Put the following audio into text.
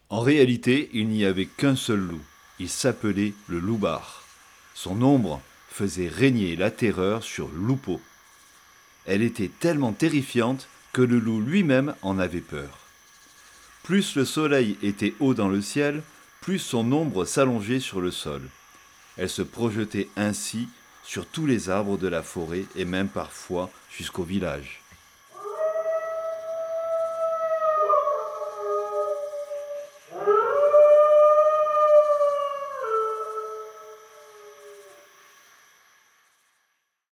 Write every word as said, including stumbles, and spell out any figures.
En réalité, il n'y avait qu'un seul loup. Il s'appelait le loupard. Son ombre faisait régner la terreur sur Loupo. Elle était tellement terrifiante que le loup lui-même en avait peur. Plus le soleil était haut dans le ciel, plus son ombre s'allongeait sur le sol. Elle se projetait ainsi sur tous les arbres de la forêt et même parfois jusqu'au village.